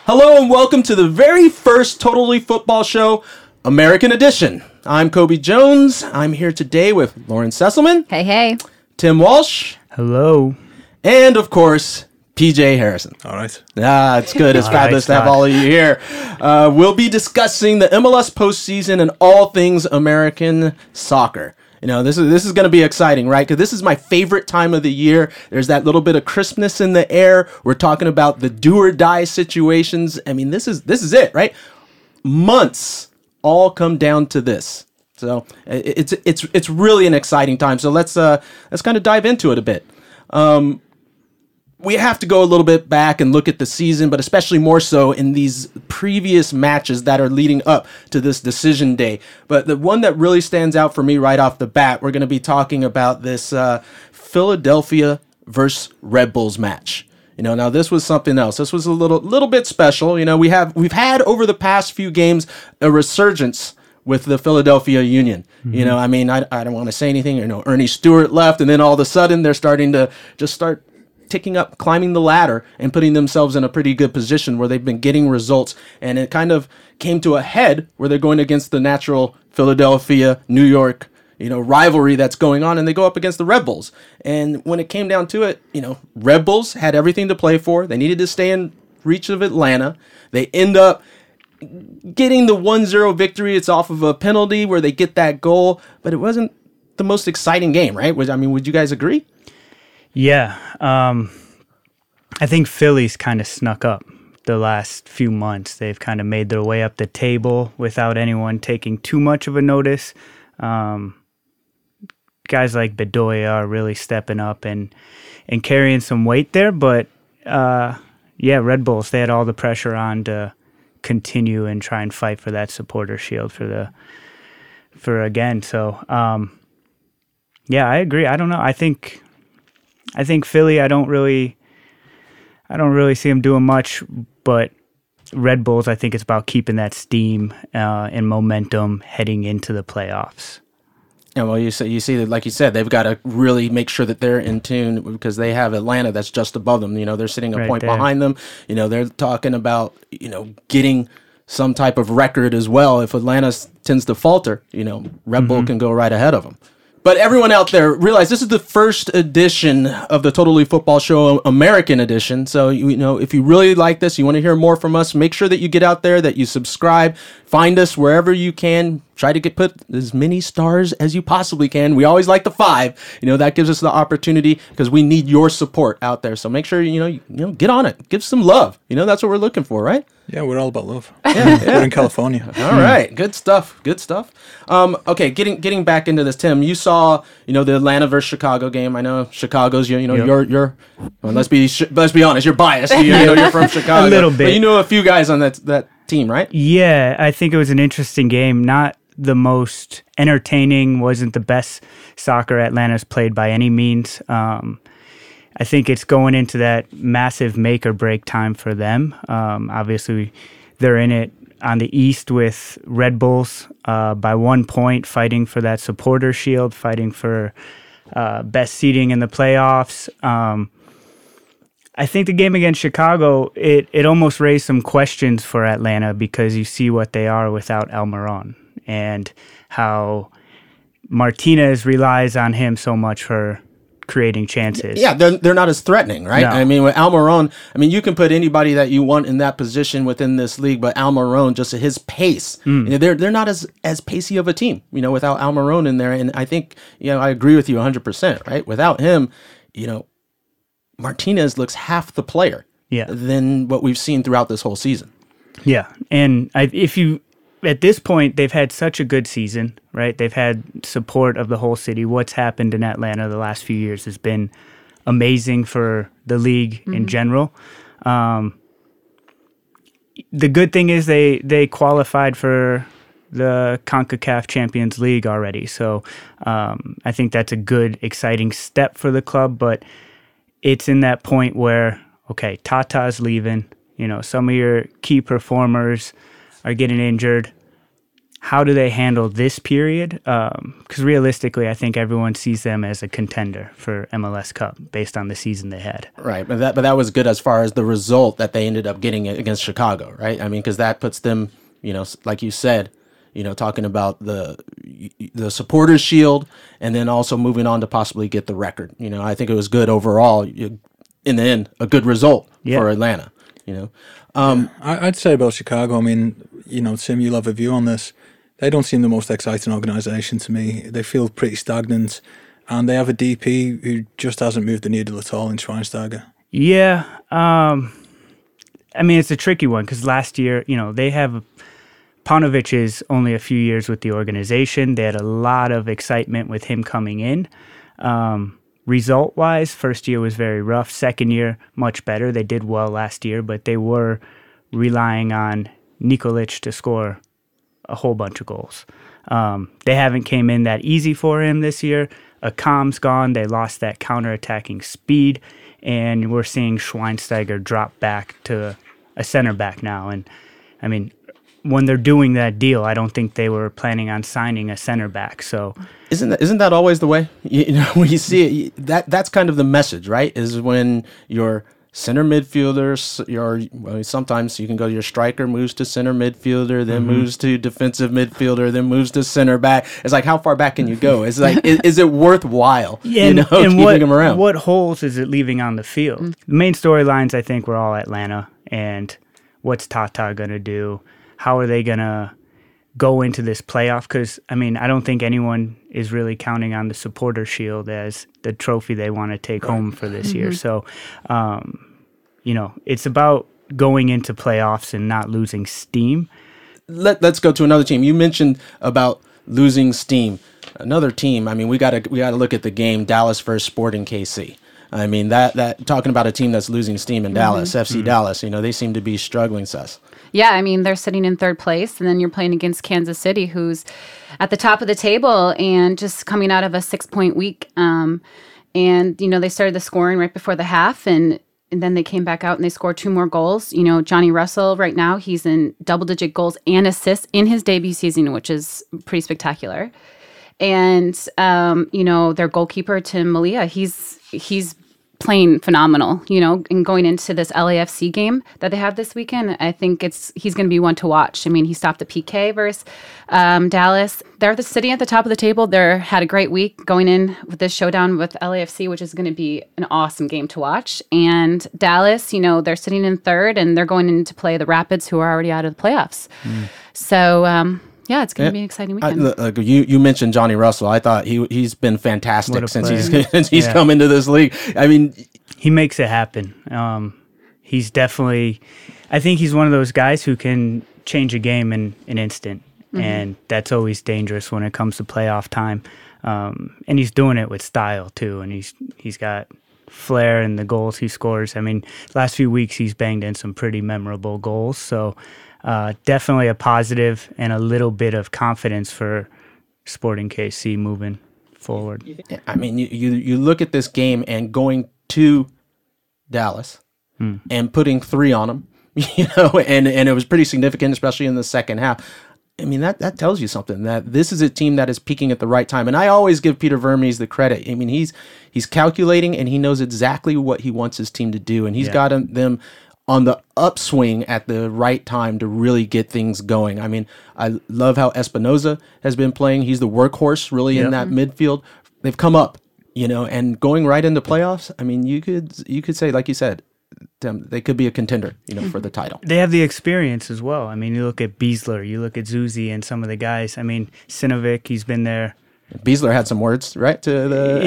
Hello and welcome to the very first Totally Football Show, American Edition. I'm Kobe Jones. I'm here today with Lauren Sesselman. Hey. Tim Walsh. Hello. And, of course, PJ Harrison. All right. It's good. It's fabulous to have all of you here. We'll be discussing the MLS postseason and all things American soccer. You know, this is going to be exciting, right? Because this is my favorite time of the year. There's that little bit of crispness in the air. We're talking about the do or die situations. I mean, this is it, right? Months all come down to this. So it's really an exciting time. So let's kind of dive into it a bit. We have to go a little bit back and look at the season, but especially more so in these previous matches that are leading up to this decision day. But the one that really stands out for me right off the bat, we're going to be talking about this Philadelphia versus Red Bulls match. You know, now this was something else. This was a little bit special. You know, we've had over the past few games a resurgence with the Philadelphia Union. Mm-hmm. You know, I mean, I don't want to say anything. You know, Ernie Stewart left, and then all of a sudden they're starting to just start ticking up, climbing the ladder, and putting themselves in a pretty good position where they've been getting results. And it kind of came to a head where they're going against the natural Philadelphia, New York, you know, rivalry that's going on, and they go up against the Red Bulls. And when it came down to it, you know, Red Bulls had everything to play for. They needed to stay in reach of Atlanta. They end up getting the 1-0 victory. It's off of a penalty where they get that goal, but it wasn't the most exciting game, right? Would you guys agree? Yeah. I think Philly's kind of snuck up the last few months. They've kind of made their way up the table without anyone taking too much of a notice. Guys like Bedoya are really stepping up and carrying some weight there. But, Red Bulls, they had all the pressure on to continue and try and fight for that supporter shield for again. So, I agree. I don't know. I think Philly, I don't really see them doing much, but Red Bulls, I think it's about keeping that steam and momentum heading into the playoffs. Yeah, well, you see that, like you said, they've got to really make sure that they're in tune because they have Atlanta that's just above them. You know, they're sitting a point behind them. You know, they're talking about, you know, getting some type of record as well. If Atlanta tends to falter, you know, Red Bull can go right ahead of them. But everyone out there, realize this is the first edition of the Totally Football Show American Edition. So, you know, if you really like this, you want to hear more from us, make sure that you get out there, that you subscribe, find us wherever you can. Try to put as many stars as you possibly can. We always like the 5. You know, that gives us the opportunity because we need your support out there. So make sure, you know, get on it. Give some love. You know, that's what we're looking for, right? Yeah, we're all about love. Yeah. We're in California. All right. Good stuff. Okay, getting back into this, Tim, you saw, you know, the Atlanta versus Chicago game. I know Chicago's, you're well, let's be honest, you're biased. You know, you're from Chicago. A little bit. But you know a few guys on that team, right? Yeah, I think it was an interesting game. Not the most entertaining, wasn't the best soccer Atlanta's played by any means. I think it's going into that massive make or break time for them. Obviously, they're in it on the East with Red Bulls by 1 point, fighting for that supporter shield, fighting for best seeding in the playoffs. I think the game against Chicago, it almost raised some questions for Atlanta because you see what they are without Almiron and how Martinez relies on him so much for creating chances. Yeah, they're not as threatening, right? No. I mean, with Almiron, you can put anybody that you want in that position within this league, but Almiron, just at his pace, you know, they're not as pacey of a team, you know, without Almiron in there. And I think, you know, I agree with you 100%, right? Without him, you know, Martinez looks half the player than what we've seen throughout this whole season. Yeah, and at this point, they've had such a good season, right? They've had support of the whole city. What's happened in Atlanta the last few years has been amazing for the league in general. The good thing is they qualified for the CONCACAF Champions League already. So I think that's a good, exciting step for the club. But it's in that point where, okay, Tata's leaving. You know, some of your key performers are getting injured. how do they handle this period? Because realistically, I think everyone sees them as a contender for MLS Cup based on the season they had. Right, but that was good as far as the result that they ended up getting against Chicago, right? I mean, because that puts them, like you said, talking about the Supporters Shield, and then also moving on to possibly get the record. I think it was good overall. In the end, a good result for Atlanta. I'd say about Chicago. I mean, Tim, you'll have a view on this. They don't seem the most exciting organisation to me. They feel pretty stagnant, and they have a DP who just hasn't moved the needle at all in Schweinsteiger. Yeah, I mean, it's a tricky one because last year, they have Paunovic is only a few years with the organization. They had a lot of excitement with him coming in. Result-wise, first year was very rough. Second year, much better. They did well last year, but they were relying on Nikolic to score a whole bunch of goals. They haven't came in that easy for him this year. Akam's gone. They lost that counter-attacking speed, and we're seeing Schweinsteiger drop back to a center back now. And, I mean, when they're doing that deal, I don't think they were planning on signing a center back. So isn't that always the way? When you see it, that's kind of the message, right? Is when your center midfielders, sometimes you can go, your striker moves to center midfielder, then moves to defensive midfielder, then moves to center back. It's like, how far back can you go? It's like, is it worthwhile, and keeping them around? What holes is it leaving on the field? The main storylines, I think, were all Atlanta, and what's Tata going to do? How are they going to go into this playoff? Because, I mean, I don't think anyone is really counting on the Supporter Shield as the trophy they want to take home for this year. So, it's about going into playoffs and not losing steam. Let's go to another team. You mentioned about losing steam. Another team, I mean, we got to look at the game, Dallas versus Sporting KC. I mean, that talking about a team that's losing steam in Dallas, FC Dallas, they seem to be struggling, Sess. Yeah, I mean, they're sitting in third place, and then you're playing against Kansas City, who's at the top of the table and just coming out of a 6-point week. And, they started the scoring right before the half, and then they came back out and they scored 2 more goals. Johnny Russell, right now, he's in double-digit goals and assists in his debut season, which is pretty spectacular. And, their goalkeeper, Tim Malia, he's playing phenomenal, and going into this LAFC game that they have this weekend, I think he's going to be one to watch. I mean, he stopped the PK versus Dallas. They're sitting at the top of the table. They had a great week going in with this showdown with LAFC, which is going to be an awesome game to watch. And Dallas, they're sitting in third, and they're going in to play the Rapids, who are already out of the playoffs. So, yeah, it's going to be an exciting weekend. You mentioned Johnny Russell. I thought he's been fantastic since he's come into this league. I mean, he makes it happen. He's definitely, I think he's one of those guys who can change a game in an instant, and that's always dangerous when it comes to playoff time. And he's doing it with style too, and he's got flair in the goals he scores. I mean, last few weeks he's banged in some pretty memorable goals. So. Definitely a positive and a little bit of confidence for Sporting KC moving forward. I mean, you look at this game and going to Dallas and putting 3 on them, and it was pretty significant, especially in the second half. I mean, that tells you something, that this is a team that is peaking at the right time. And I always give Peter Vermes the credit. I mean, he's calculating, and he knows exactly what he wants his team to do, and he's got them on the upswing at the right time to really get things going. I mean, I love how Espinoza has been playing. He's the workhorse really in that midfield. They've come up, and going right into playoffs. I mean, you could say, like you said, they could be a contender, for the title. They have the experience as well. I mean, you look at Beasler, you look at Zuzi and some of the guys. I mean, Sinovic, he's been there. Beasler had some words, right? To the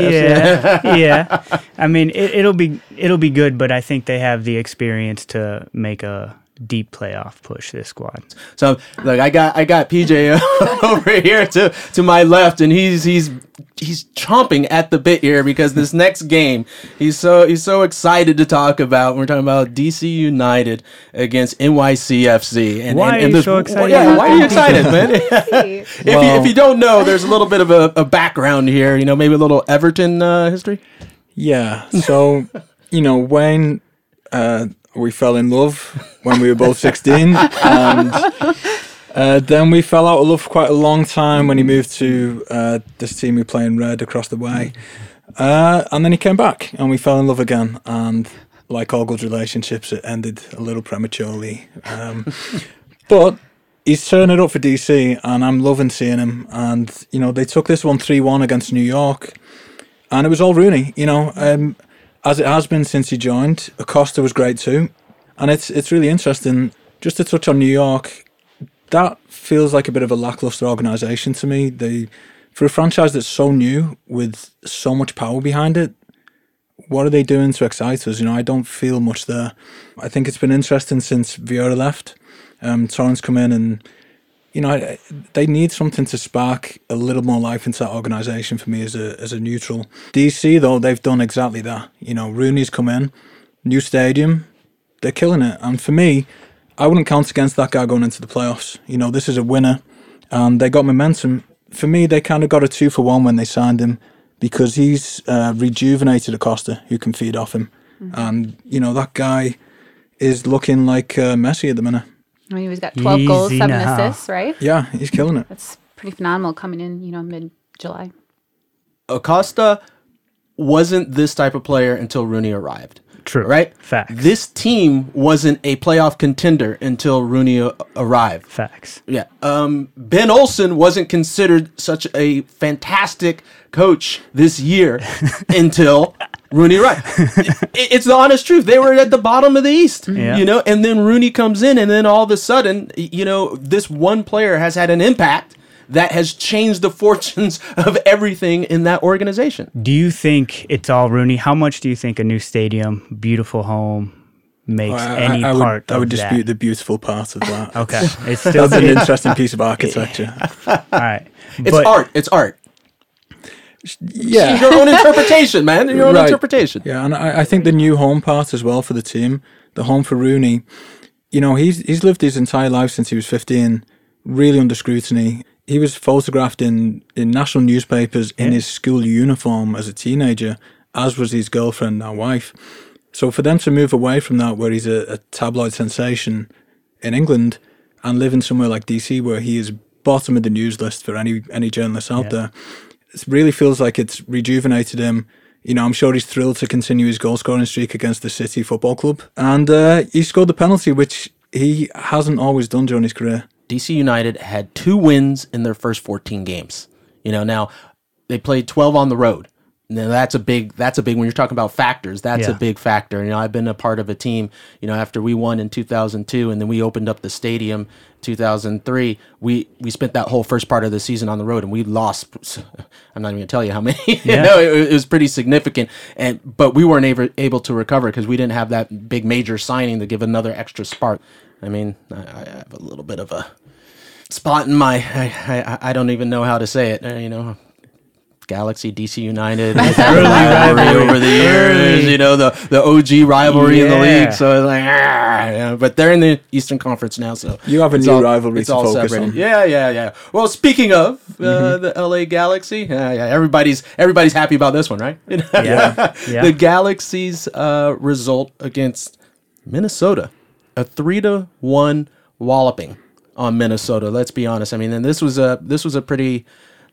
yeah. I mean, it'll be good, but I think they have the experience to make a deep playoff push, this squad. So look, I got PJ over here to my left, and he's chomping at the bit here because this next game he's so excited to talk about. We're talking about DC United against NYCFC. And why are you so excited? Yeah, why are you excited, man? If you don't know, there's a little bit of a background here. Maybe a little Everton history. Yeah. So when we fell in love when we were both 16, and Then we fell out of love for quite a long time when he moved to this team we play in red across the way. And then he came back and we fell in love again. And like all good relationships, it ended a little prematurely. But he's turning it up for DC and I'm loving seeing him. And, they took this one 3-1 against New York. And it was all Rooney, as it has been since he joined. Acosta was great too. And it's really interesting. Just to touch on New York, that feels like a bit of a lackluster organisation to me. For a franchise that's so new with so much power behind it, what are they doing to excite us? I don't feel much there. I think it's been interesting since Vieira left. Torrens come in and, they need something to spark a little more life into that organisation for me as a neutral. DC, though, they've done exactly that. Rooney's come in, new stadium, they're killing it. And for me, I wouldn't count against that guy going into the playoffs. This is a winner, and they got momentum. For me, they kind of got a 2-for-1 when they signed him because he's rejuvenated Acosta, who can feed off him. And, that guy is looking like Messi at the minute. I mean, he's got 12 goals, 7 assists, right? Yeah, he's killing it. That's pretty phenomenal coming in, mid-July. Acosta wasn't this type of player until Rooney arrived. True. Right? Facts. This team wasn't a playoff contender until Rooney arrived. Facts. Yeah. Ben Olsen wasn't considered such a fantastic coach this year until Rooney arrived. It's the honest truth. They were at the bottom of the East, and then Rooney comes in, and then all of a sudden, this one player has had an impact that has changed the fortunes of everything in that organization. Do you think it's all Rooney? How much do you think a new stadium, beautiful home, makes any part of that? I would dispute the beautiful part of that. Okay. It's still That's an interesting piece of architecture. All right. It's art. It's art. Yeah. It's your own interpretation, man. Your own interpretation. Yeah, and I think the new home part as well for the team, the home for Rooney, he's lived his entire life since he was 15, really under scrutiny. He was photographed in national newspapers in his school uniform as a teenager, as was his girlfriend, now wife. So for them to move away from that, where he's a tabloid sensation in England, and live in somewhere like DC, where he is bottom of the news list for any journalist out there, it really feels like it's rejuvenated him. I'm sure he's thrilled to continue his goal-scoring streak against the City Football Club. And he scored the penalty, which he hasn't always done during his career. DC United had 2 wins in their first 14 games. Now they played 12 on the road. Now that's a big when you're talking about factors. That's a big factor. I've been a part of a team, after we won in 2002 and then we opened up the stadium 2003, we spent that whole first part of the season on the road and we lost. I'm not even gonna tell you how many. It was pretty significant, but we weren't able to recover because we didn't have that big major signing to give another extra spark. I mean, I have a little bit of a spot in my, I don't even know how to say it, Galaxy, DC United, rivalry over the years, the OG rivalry in the league. So it's like, but they're in the Eastern Conference now, so you have a new rivalry to focus on. Yeah. Well, speaking of the LA Galaxy, everybody's happy about this one, right? The Galaxy's result against Minnesota, a 3-1 walloping on Minnesota. Let's be honest. I mean, and this was a pretty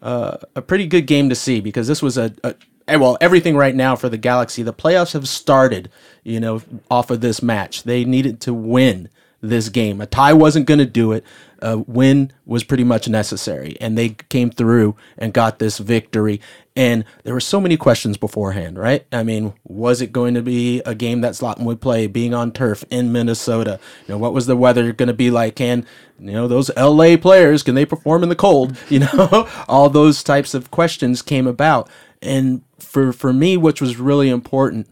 good game to see because this was everything right now for the Galaxy. The playoffs have started, off of this match. They needed to win this game. A tie wasn't going to do it. A win was pretty much necessary, and they came through and got this victory. And there were so many questions beforehand, right? I mean, was it going to be a game that Zlatan would play, being on turf in Minnesota? What was the weather going to be like? Can those LA players, can they perform in the cold? All those types of questions came about. And for me, which was really important,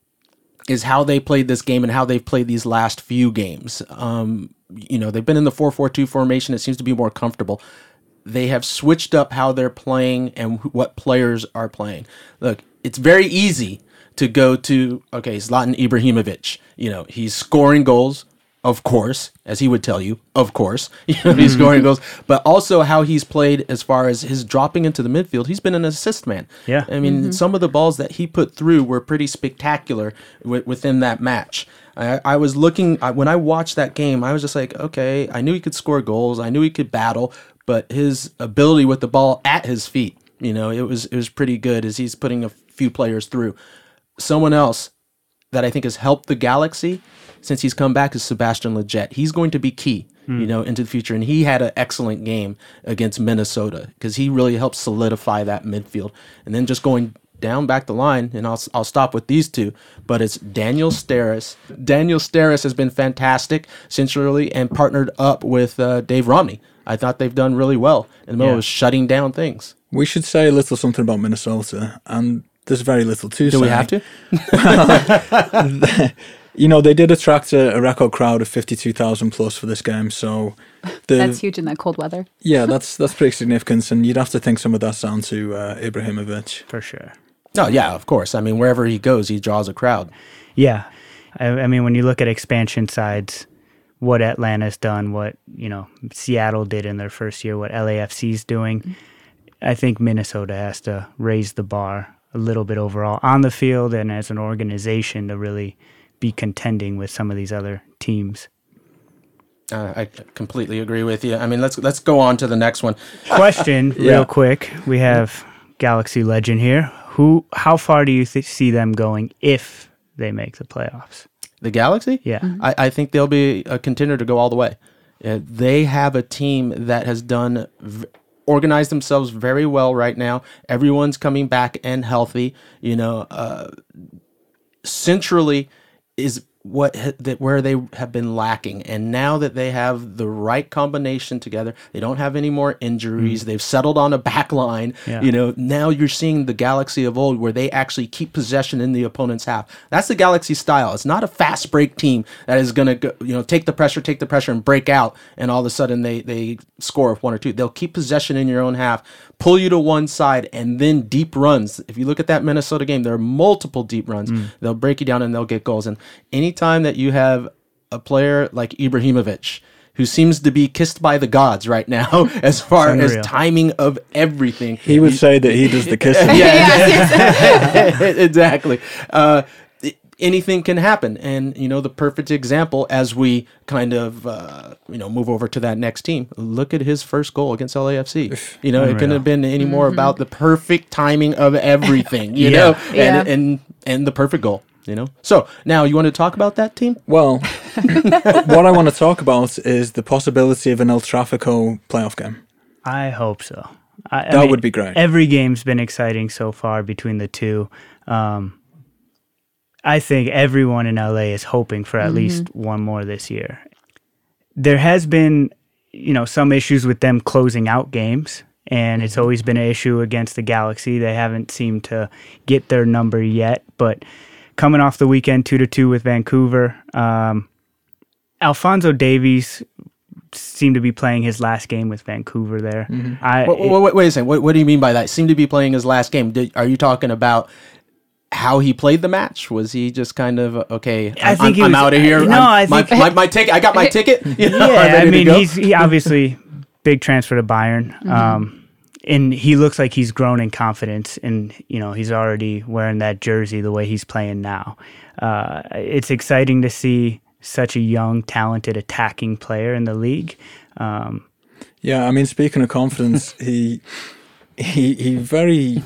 is how they played this game and how they've played these last few games. They've been in the 4-4-2 formation. It seems to be more comfortable. They have switched up how they're playing and what players are playing. Look, it's very easy to go to, Zlatan Ibrahimovic. He's scoring goals. of course, as he would tell you, of course, he's scoring goals, but also how he's played as far as his dropping into the midfield. He's been an assist man. Yeah. I mean, some of the balls that he put through were pretty spectacular within that match. I was looking, when I watched that game, I was just like, okay, I knew he could score goals. I knew he could battle, but his ability with the ball at his feet, it was pretty good as he's putting a few players through. Someone else that I think has helped the Galaxy since he's come back is Sebastian Lletget. He's going to be key, into the future. And he had an excellent game against Minnesota because he really helped solidify that midfield. And then just going down back the line, and I'll stop with these two, but it's Daniel Steres. Daniel Steres has been fantastic centrally and partnered up with Dave Romney. I thought they've done really well in the middle of shutting down things. We should say a little something about Minnesota, and there's very little to say. Do we have to? They did attract a record crowd of 52,000 plus for this game, so that's huge in that cold weather. Yeah, that's pretty significant, and you'd have to think some of that's down to Ibrahimovic. For sure. Oh, yeah, of course. I mean, wherever he goes, he draws a crowd. Yeah. I mean, when you look at expansion sides, what Atlanta's done, what, Seattle did in their first year, what LAFC's doing, I think Minnesota has to raise the bar a little bit overall on the field and as an organization to really be contending with some of these other teams. I completely agree with you. I mean, let's go on to the next one. Question, real quick. We have Galaxy legend here. How far do you see them going if they make the playoffs? The Galaxy? Yeah. I think they'll be a contender to go all the way. They have a team that has organized themselves very well right now. Everyone's coming back and healthy. Centrally is where they have been lacking, and now that they have the right combination together, they don't have any more injuries. They've settled on a back line. Yeah. Now you're seeing the Galaxy of old, where they actually keep possession in the opponent's half. That's the Galaxy style. It's not a fast break team that is going to go, take the pressure, and break out, and all of a sudden they score one or two. They'll keep possession in your own half, pull you to one side, and then deep runs. If you look at that Minnesota game, there are multiple deep runs. They'll break you down and they'll get goals. And anytime that you have a player like Ibrahimovic, who seems to be kissed by the gods right now as far as timing of everything. He would say that he does the kissing. Yeah, exactly. Anything can happen. And, the perfect example as we kind of, move over to that next team, look at his first goal against LAFC. It couldn't have been any more about the perfect timing of everything, and the perfect goal. So now you want to talk about that team? Well, what I want to talk about is the possibility of an El Trafico playoff game. I hope so. That would be great. Every game's been exciting so far between the two. I think everyone in LA is hoping for at least one more this year. There has been, some issues with them closing out games, and it's always been an issue against the Galaxy. They haven't seemed to get their number yet, but coming off the weekend 2-2 with Vancouver, Alphonso Davies seemed to be playing his last game with Vancouver there. Wait a second. What do you mean by that? Seemed to be playing his last game. Are you talking about how he played the match? Was he just kind of I'm out of here? No, I think my ticket. I got my ticket. He obviously big transfer to Bayern. And he looks like he's grown in confidence, and he's already wearing that jersey the way he's playing now. It's exciting to see such a young, talented, attacking player in the league. Speaking of confidence, he very.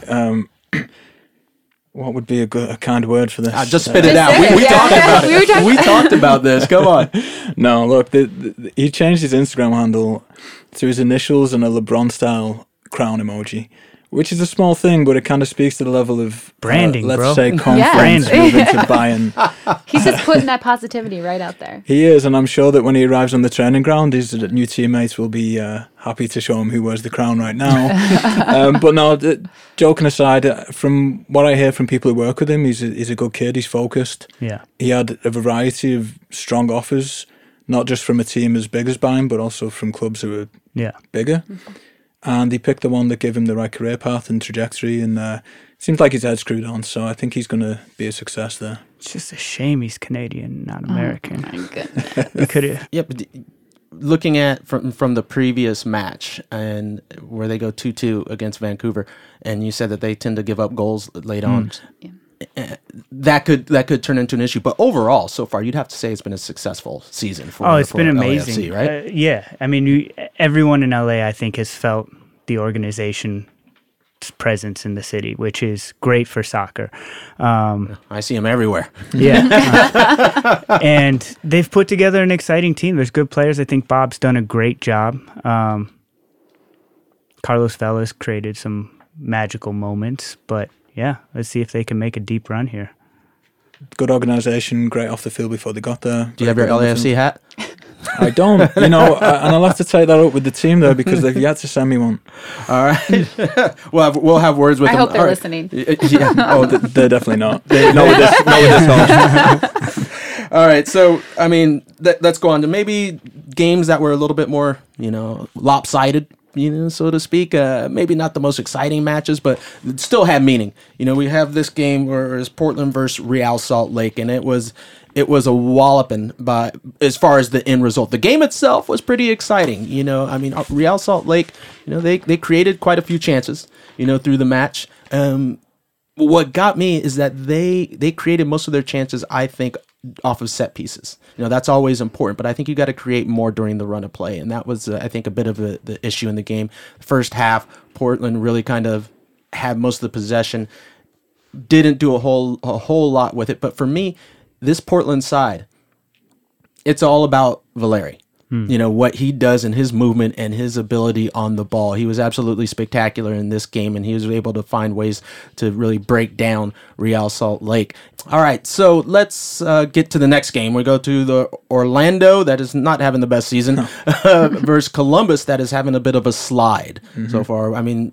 What would be a kind word for this? Just spit it out. We talked about it. We talked about this. Come on. No, look, he changed his Instagram handle to his initials and a LeBron-style crown emoji, which is a small thing, but it kind of speaks to the level of branding, let's say confidence moving to Bayern. He's just putting that positivity right out there. He is, and I'm sure that when he arrives on the training ground, his new teammates will be happy to show him who wears the crown right now. But no, joking aside, from what I hear from people who work with him, he's a good kid. He's focused. Yeah, he had a variety of strong offers, not just from a team as big as Bayern, but also from clubs who are bigger. and he picked the one that gave him the right career path and trajectory, and it seems like his head's screwed on, so I think he's going to be a success there. It's just a shame he's Canadian, not American. Oh my goodness. We could have. Yeah, but looking at from the previous match and where they go 2-2 against Vancouver, and you said that they tend to give up goals late on. Yeah. That could turn into an issue, but overall, so far, you'd have to say it's been a successful season for. It's been amazing, LAFC, right? Yeah, I mean, everyone in LA, I think, has felt the organization's presence in the city, which is great for soccer. I see them everywhere. Yeah, and they've put together an exciting team. There's good players. I think Bob's done a great job. Carlos Vela's created some magical moments, but. Yeah, let's see if they can make a deep run here. Good organisation, great off the field befall they got there. Do you have your LAFC hat? I don't, and I'll have to take that up with the team though because they've yet to send me one. All right, we'll have words with them. I hope they're All right. listening. Yeah. Oh, they're definitely not. Not with this. All right, so I mean, let's go on to maybe games that were a little bit more, lopsided. So to speak, maybe not the most exciting matches, but still had meaning. We have this game where it's Portland versus Real Salt Lake, and it was a walloping by as far as the end result. The game itself was pretty exciting. Real Salt Lake, they created quite a few chances, through the match. What got me is that they created most of their chances, I think, off of set pieces. That's always important, but I think you got to create more during the run of play, and that was, I think, a bit of the issue in the game. First half, Portland really kind of had most of the possession, didn't do a whole lot with it. But for me, this Portland side, it's all about Valeri. What he does in his movement and his ability on the ball. He was absolutely spectacular in this game, and he was able to find ways to really break down Real Salt Lake. All right, so let's get to the next game. We go to the Orlando, that is not having the best season, versus Columbus, that is having a bit of a slide so far. I mean,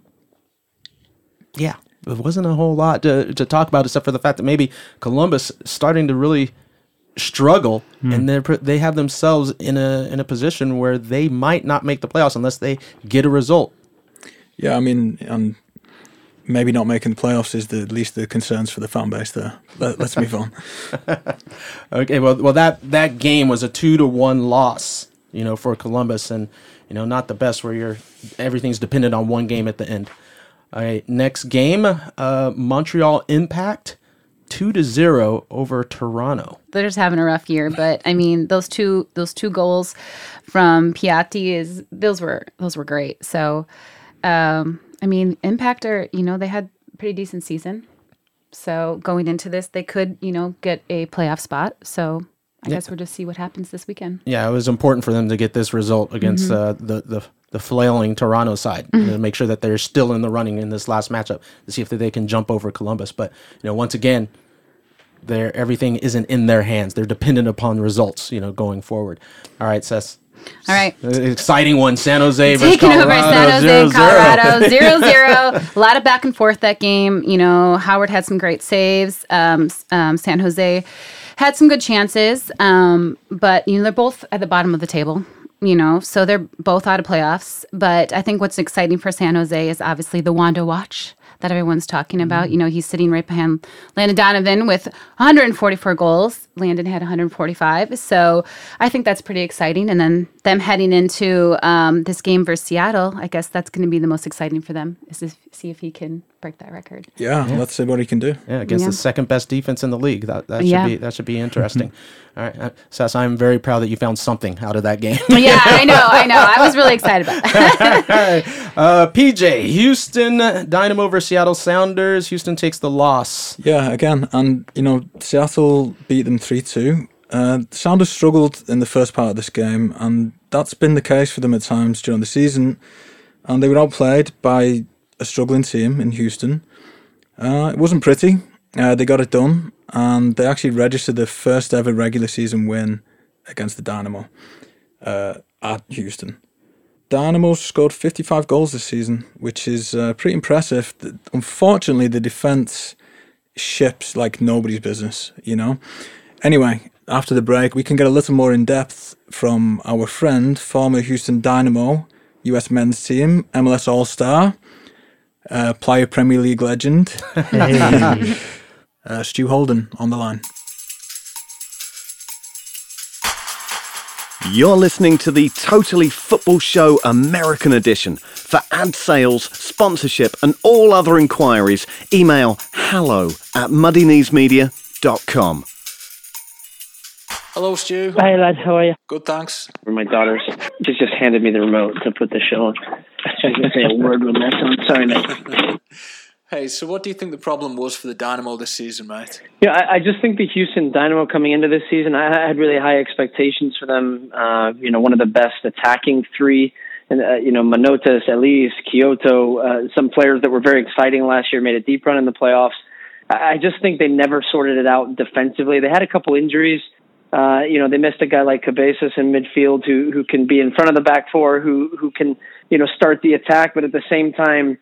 yeah, there wasn't a whole lot to talk about except for the fact that maybe Columbus starting to really struggle, and they have themselves in a position where they might not make the playoffs unless they get a result. Yeah, I mean, maybe not making the playoffs is at least the concerns for the fan base there. Let's move on. Okay, well that game was a 2-1 loss, for Columbus, and not the best where everything's dependent on one game at the end. All right, next game, Montreal Impact 2-0 over Toronto. They're just having a rough year, but I mean those two goals from Piatti those were great. So I mean Impact they had a pretty decent season. So going into this they could, get a playoff spot. So I guess we'll just see what happens this weekend. Yeah, it was important for them to get this result against the flailing Toronto side to make sure that they're still in the running in this last matchup to see if they can jump over Columbus. But once again, everything isn't in their hands. They're dependent upon results, going forward. All right, Cess. All right. Exciting one. San Jose versus Taking Colorado. over San Jose, 0-0. Colorado, 0-0. A lot of back and forth that game. Howard had some great saves. San Jose had some good chances. But, they're both at the bottom of the table. So they're both out of playoffs. But I think what's exciting for San Jose is obviously the Wando watch that everyone's talking about. He's sitting right behind Landon Donovan with 144 goals. Landon had 145. So I think that's pretty exciting. And then them heading into this game versus Seattle, I guess that's going to be the most exciting for them, is to see if he can break that record. Yeah, let's see what he can do. Yeah, against the second best defense in the league. That should be interesting. All right, Sess, I'm very proud that you found something out of that game. Yeah, I know. I was really excited about that. PJ, Houston Dynamo versus Seattle Sounders. Houston takes the loss. Yeah, again, and Seattle beat them 3-2. Sounders struggled in the first part of this game, and that's been the case for them at times during the season. And they were outplayed by a struggling team in Houston. It wasn't pretty. They got it done, and they actually registered their first ever regular season win against the Dynamo at Houston. Dynamo scored 55 goals this season, which is pretty impressive. Unfortunately, the defense ships like nobody's business, Anyway, after the break, we can get a little more in depth from our friend, former Houston Dynamo, US men's team, MLS All-Star, player Premier League legend, Stu Holden on the line. You're listening to the Totally Football Show American edition. For ad sales, sponsorship and all other inquiries, email hello@muddykneesmedia.com. Hello, Stu. Hi, lads. How are you? Good, thanks. My daughter's just handed me the remote to put the show on. I was going to say a word with that sound. Sorry, mate. Hey, so what do you think the problem was for the Dynamo this season, mate? Yeah, I just think the Houston Dynamo coming into this season, I had really high expectations for them. One of the best attacking three. And, Manotas, Elise, Kyoto, some players that were very exciting last year, made a deep run in the playoffs. I just think they never sorted it out defensively. They had a couple injuries. They missed a guy like Cabezas in midfield who can be in front of the back four, who can, start the attack, but at the same time,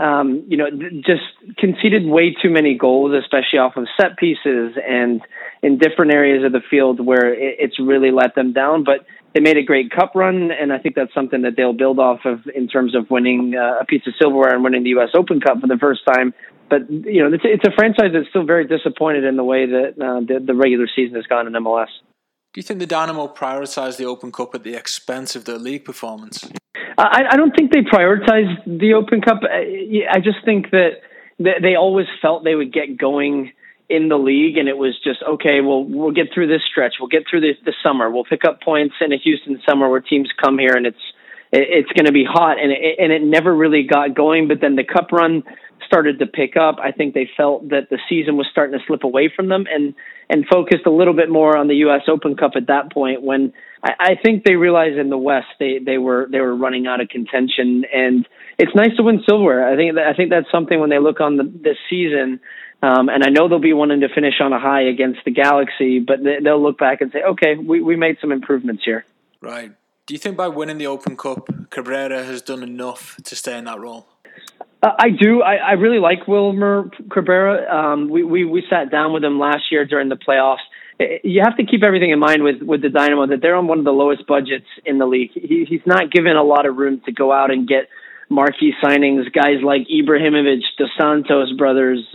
just conceded way too many goals, especially off of set pieces and in different areas of the field where it's really let them down. But they made a great cup run, and I think that's something that they'll build off of in terms of winning a piece of silverware and winning the U.S. Open Cup for the first time. But, it's a franchise that's still very disappointed in the way that the regular season has gone in MLS. Do you think the Dynamo prioritized the Open Cup at the expense of their league performance? I don't think they prioritized the Open Cup. I just think that they always felt they would get going in the league, and it was just, okay, we'll get through this stretch. We'll get through the summer. We'll pick up points in a Houston summer where teams come here, and it's going to be hot, and it never really got going. But then the Cup run started to pick up. I think they felt that the season was starting to slip away from them, and focused a little bit more on the U.S. Open Cup at that point, when I think they realized in the West they were running out of contention. And it's nice to win silverware. I think that's something when they look on this season. And I know they'll be wanting to finish on a high against the Galaxy, but they'll look back and say, okay, we made some improvements here. Right. Do you think by winning the Open Cup, Cabrera has done enough to stay in that role? I do. I really like Wilmer Cabrera. We sat down with him last year during the playoffs. You have to keep everything in mind with the Dynamo that they're on one of the lowest budgets in the league. He's not given a lot of room to go out and get marquee signings, guys like Ibrahimovic, Dos Santos brothers.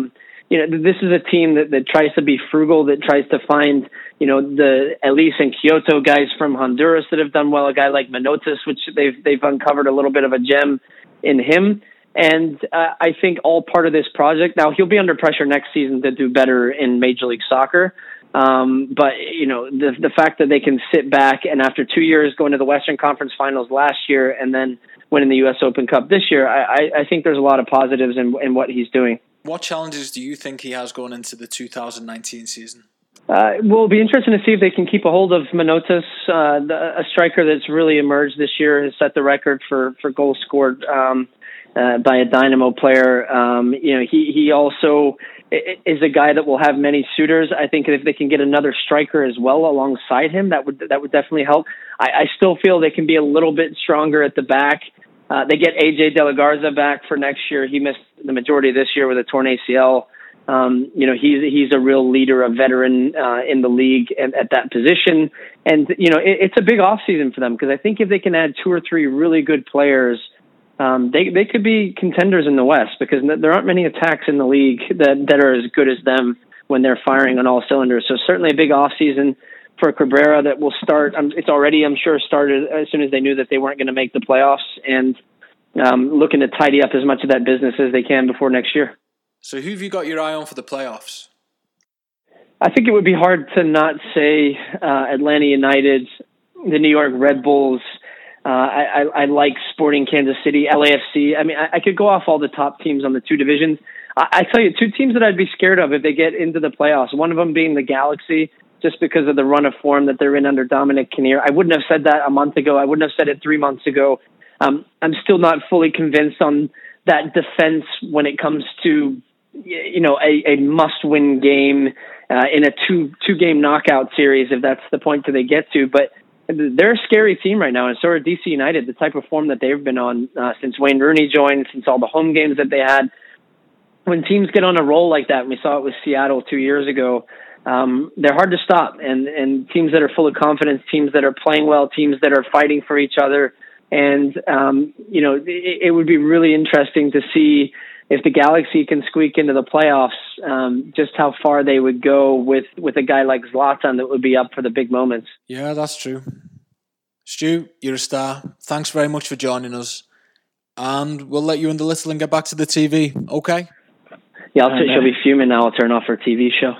This is a team that tries to be frugal, that tries to find, the Elise and Kyoto guys from Honduras that have done well, a guy like Manotas, which they've uncovered a little bit of a gem in him. And I think all part of this project. Now, he'll be under pressure next season to do better in Major League Soccer. But, the fact that they can sit back and after 2 years going to the Western Conference Finals last year and then winning the U.S. Open Cup this year, I think there's a lot of positives in what he's doing. What challenges do you think he has going into the 2019 season? It'll be interesting to see if they can keep a hold of Manotas, a striker that's really emerged this year, has set the record for goals scored by a Dynamo player. He also is a guy that will have many suitors. I think if they can get another striker as well alongside him, that would definitely help. I still feel they can be a little bit stronger at the back. They get AJ De La Garza back for next year. He missed the majority of this year with a torn ACL. He's a real leader, a veteran in the league at that position. And, it's a big offseason for them because I think if they can add 2 or 3 really good players, they could be contenders in the West because there aren't many attacks in the league that are as good as them when they're firing on all cylinders. So certainly a big offseason for Cabrera that will start. It's already, I'm sure, started as soon as they knew that they weren't going to make the playoffs and looking to tidy up as much of that business as they can before next year. So who have you got your eye on for the playoffs? I think it would be hard to not say Atlanta United, the New York Red Bulls. I like Sporting Kansas City, LAFC. I mean, I could go off all the top teams on the 2 divisions. I tell you, 2 teams that I'd be scared of if they get into the playoffs, one of them being the Galaxy, just because of the run of form that they're in under Dominic Kinnear. I wouldn't have said that a month ago. I wouldn't have said it 3 months ago. I'm still not fully convinced on that defense when it comes to, a must-win game in a two-game knockout series, if that's the point that they get to. But they're a scary team right now, and so are DC United, the type of form that they've been on since Wayne Rooney joined, since all the home games that they had. When teams get on a roll like that, and we saw it with Seattle 2 years ago, they're hard to stop. And teams that are full of confidence, teams that are playing well, teams that are fighting for each other, And, it would be really interesting to see if the Galaxy can squeak into the playoffs, just how far they would go with a guy like Zlatan that would be up for the big moments. Yeah, that's true. Stu, you're a star. Thanks very much for joining us. And we'll let you and the little and get back to the TV, okay? Yeah, she'll be fuming now. I'll turn off her TV show.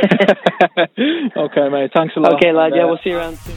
Okay, mate. Thanks a lot. Okay, lad. Yeah, we'll see you around soon.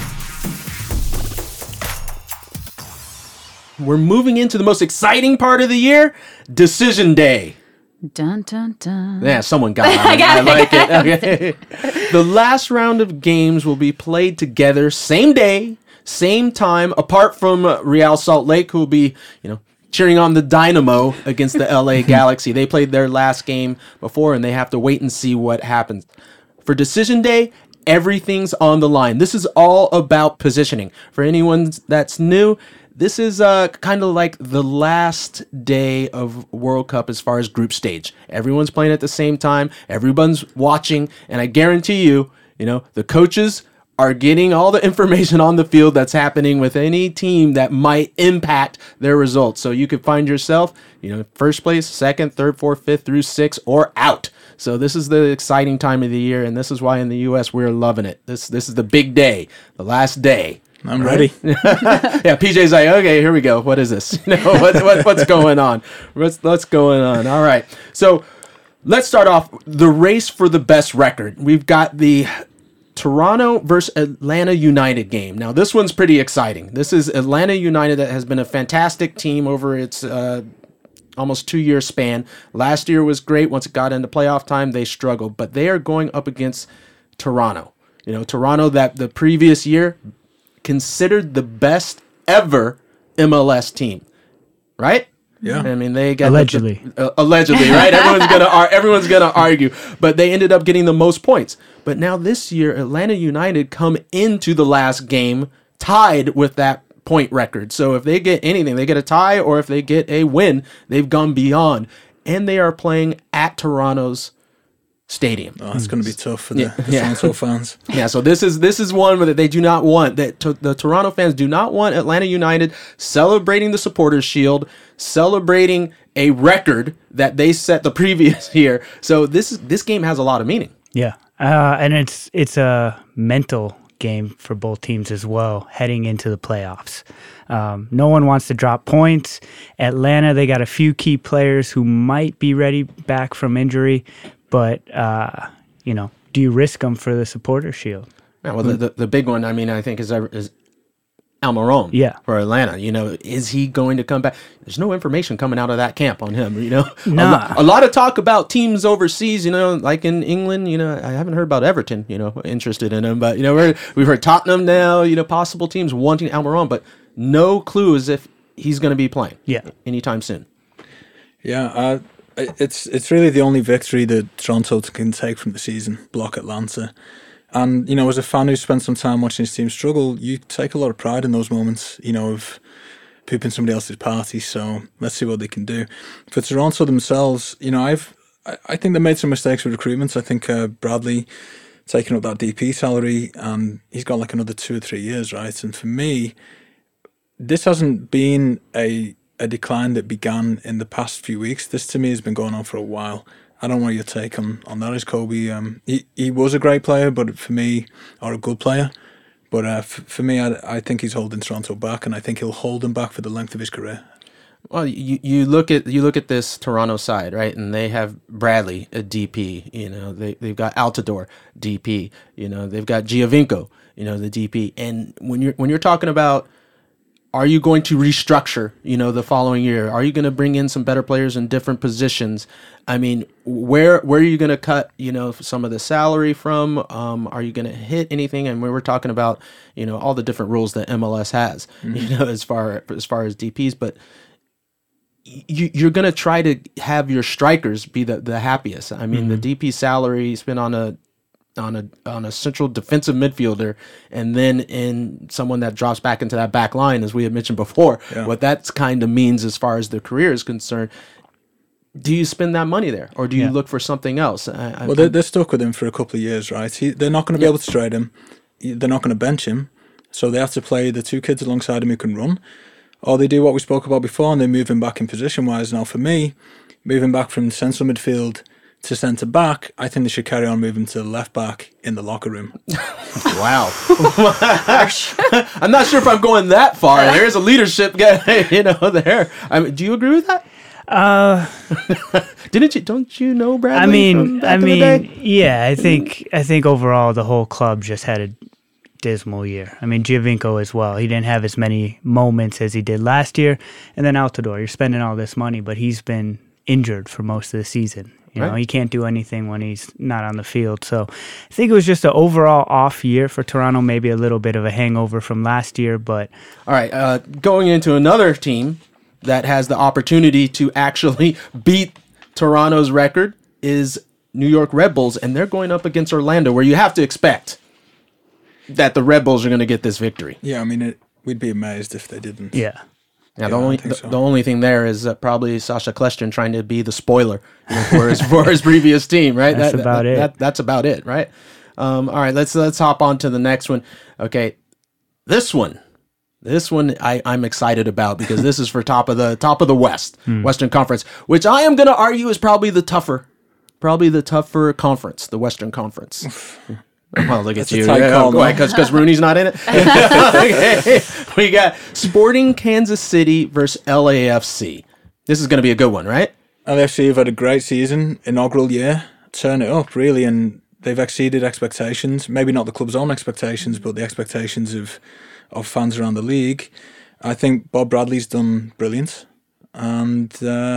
We're moving into the most exciting part of the year, Decision Day. Dun, dun, dun. Yeah, someone got it. I like it. Okay. The last round of games will be played together, same day, same time, apart from Real Salt Lake, who will be, cheering on the Dynamo against the LA Galaxy. They played their last game before, and they have to wait and see what happens. For Decision Day, everything's on the line. This is all about positioning. For anyone that's new, this is kind of like the last day of World Cup as far as group stage. Everyone's playing at the same time. Everyone's watching. And I guarantee you, the coaches are getting all the information on the field that's happening with any team that might impact their results. So you could find yourself, first place, second, third, fourth, fifth through sixth, or out. So this is the exciting time of the year, and this is why in the U.S. we're loving it. This is the big day, the last day. I'm ready. Yeah, PJ's like, okay, here we go. What is this? What's going on? What's going on? All right. So let's start off the race for the best record. We've got the Toronto versus Atlanta United game. Now, this one's pretty exciting. This is Atlanta United that has been a fantastic team over its almost 2-year span. Last year was great. Once it got into playoff time, they struggled. But they are going up against Toronto. Toronto that the previous year considered the best ever MLS team, right? Yeah, I mean they got allegedly, right? Everyone's gonna argue, but they ended up getting the most points. But now this year, Atlanta United come into the last game tied with that point record. So if they get anything, they get a tie, or if they get a win, they've gone beyond, and they are playing at Toronto's stadium. Oh, it's going to be tough for the Toronto fans. Yeah, so this is one that they do not want. That the Toronto fans do not want Atlanta United celebrating the Supporters Shield, celebrating a record that they set the previous year. So this game has a lot of meaning. Yeah, and it's a mental game for both teams as well, heading into the playoffs. No one wants to drop points. Atlanta, they got a few key players who might be ready back from injury. But, do you risk them for the Supporter Shield? Yeah, well, the big one, I mean, I think is Almiron for Atlanta. Is he going to come back? There's no information coming out of that camp on him, Nah. A lot of talk about teams overseas, like in England, I haven't heard about Everton, interested in him. But, we've heard Tottenham now, possible teams wanting Almiron, but no clue as if he's going to be playing anytime soon. Yeah, It's really the only victory that Toronto can take from the season, block Atlanta. And, as a fan who spent some time watching his team struggle, you take a lot of pride in those moments, of pooping somebody else's party. So let's see what they can do. For Toronto themselves, I think they made some mistakes with recruitment. I think Bradley taking up that DP salary, and he's got like another 2 or 3 years, right? And for me, this hasn't been a decline that began in the past few weeks. This to me has been going on for a while. I don't know what your take on that is, Kobe. He was a great player, but for me, or a good player. But for me, I think he's holding Toronto back, and I think he'll hold them back for the length of his career. Well, you look at this Toronto side, right, and they have Bradley, a DP. They've got Altidore, DP. They've got Giovinco, the DP. And when you're talking about, are you going to restructure, the following year? Are you going to bring in some better players in different positions? I mean, where are you going to cut, some of the salary from? Are you going to hit anything? And we were talking about, all the different rules that MLS has, as far as DPs. But you're going to try to have your strikers be the happiest. I mean, the DP salary spent on a central defensive midfielder, and then in someone that drops back into that back line, as we had mentioned before, what that kind of means as far as their career is concerned. Do you spend that money there, or do you look for something else? They're stuck with him for a couple of years, right? They're not going to be able to trade him. They're not going to bench him. So they have to play the 2 kids alongside him who can run, or they do what we spoke about before and they move him back in position-wise. Now, for me, moving back from central midfield to centre back, I think they should carry on moving to left back in the locker room. Wow. I'm not sure if I'm going that far. There's a leadership guy, there. Do you agree with that? Don't you know Bradley? Yeah, I think overall the whole club just had a dismal year. I mean, Giovinco as well. He didn't have as many moments as he did last year. And then Altidore, you're spending all this money, but he's been injured for most of the season. He can't do anything when he's not on the field. So I think it was just an overall off year for Toronto, maybe a little bit of a hangover from last year. But all right, going into another team that has the opportunity to actually beat Toronto's record is New York Red Bulls, and they're going up against Orlando, where you have to expect that the Red Bulls are going to get this victory. Yeah, I mean, we'd be amazed if they didn't. Yeah. Yeah, the only thing there is probably Sasha Kljestan trying to be the spoiler for his previous team, right? That's about it. That's about it, right? All right, let's hop on to the next one. Okay, this one I'm excited about because this is for top of the West, Western Conference, which I am going to argue is probably the tougher conference, the Western Conference. Well, look at you. Because Rooney's not in it. Okay. We got Sporting Kansas City versus LAFC. This is going to be a good one, right? LAFC have had a great season, inaugural year. Turn it up, really, and they've exceeded expectations. Maybe not the club's own expectations, but the expectations of fans around the league. I think Bob Bradley's done brilliant. And,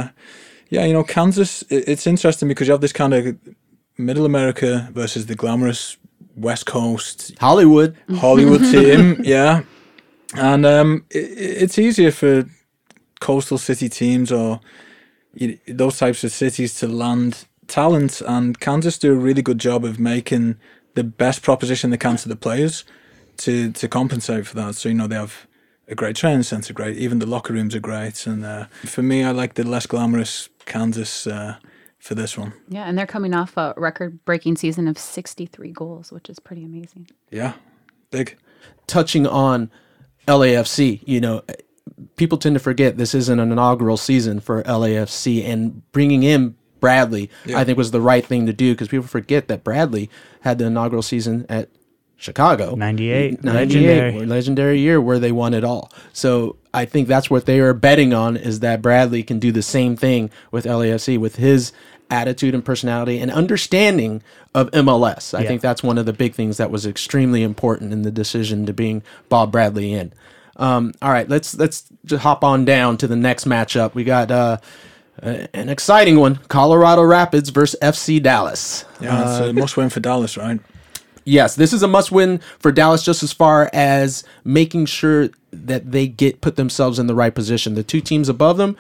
Kansas, it's interesting because you have this kind of middle America versus the glamorous West Coast Hollywood team, yeah, and it's easier for coastal city teams or those types of cities to land talent, and Kansas do a really good job of making the best proposition they can to the players to compensate for that. So they have a great training center, even the locker rooms are great, and for me, I like the less glamorous Kansas for this one. Yeah, and they're coming off a record-breaking season of 63 goals, which is pretty amazing. Yeah, big. Touching on LAFC, people tend to forget this isn't an inaugural season for LAFC, and bringing in Bradley, I think, was the right thing to do because people forget that Bradley had the inaugural season at Chicago. 98. Legendary year where they won it all. So I think that's what they are betting on, is that Bradley can do the same thing with LAFC with his attitude and personality and understanding of MLS. I think that's one of the big things that was extremely important in the decision to bring Bob Bradley in. All right, let's just hop on down to the next matchup. We got an exciting one: Colorado Rapids versus FC Dallas. Yeah, it's a must-win for Dallas, right? Yes, this is a must-win for Dallas just as far as making sure that they put themselves in the right position. The two teams above them,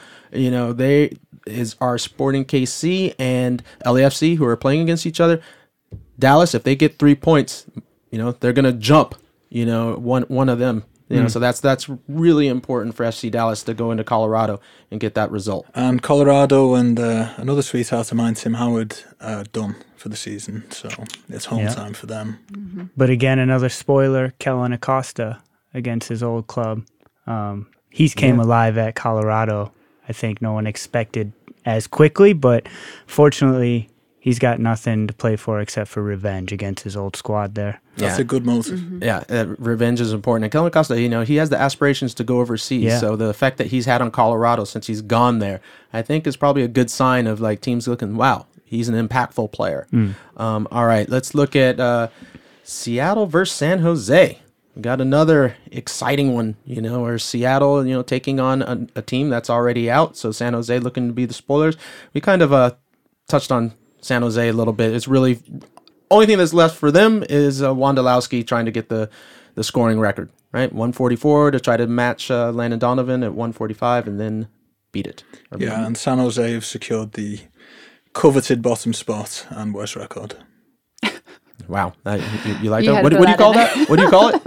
are Sporting KC and LAFC, who are playing against each other. Dallas, if they get 3 points, they're going to jump, one of them. So that's really important for FC Dallas to go into Colorado and get that result. And Colorado and another sweetheart of mine, Tim Howard, done for the season. So it's home time for them. Mm-hmm. But again, another spoiler, Kellen Acosta against his old club. He's came alive at Colorado. I think no one expected as quickly, but fortunately, he's got nothing to play for except for revenge against his old squad there. That's a good motive. Mm-hmm. Yeah, revenge is important. And Kellen Acosta, he has the aspirations to go overseas. Yeah. So the effect that he's had on Colorado since he's gone there, I think is probably a good sign of teams looking, wow, he's an impactful player. All right, let's look at Seattle versus San Jose. We got another exciting one, where Seattle, taking on a team that's already out. So San Jose looking to be the spoilers. We kind of touched on San Jose a little bit. It's really only thing that's left for them is Wondolowski trying to get the scoring record, right? 144 to try to match Landon Donovan at 145 and then beat it. And San Jose have secured the coveted bottom spot and worst record. Wow, you like that? What do you call that? What do you call it?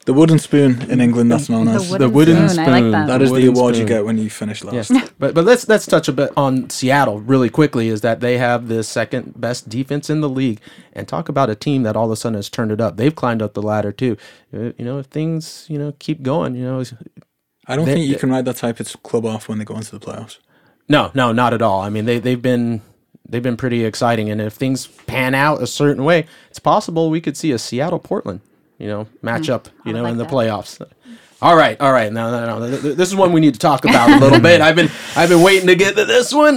The wooden spoon in England, that's known as. The wooden spoon. I like that. That is the Wooden award spoon. you get when you finish last. Yes. But let's touch a bit on Seattle really quickly, is that they have the second best defense in the league, and talk about a team that all of a sudden has turned it up. They've climbed up the ladder too. If things keep going, I don't think you can write that type of club off when they go into the playoffs. No, not at all. I mean, they've been pretty exciting, and if things pan out a certain way, it's possible we could see a Seattle-Portland matchup, in the playoffs. All right. No. This is one we need to talk about a little bit. I've been waiting to get to this one.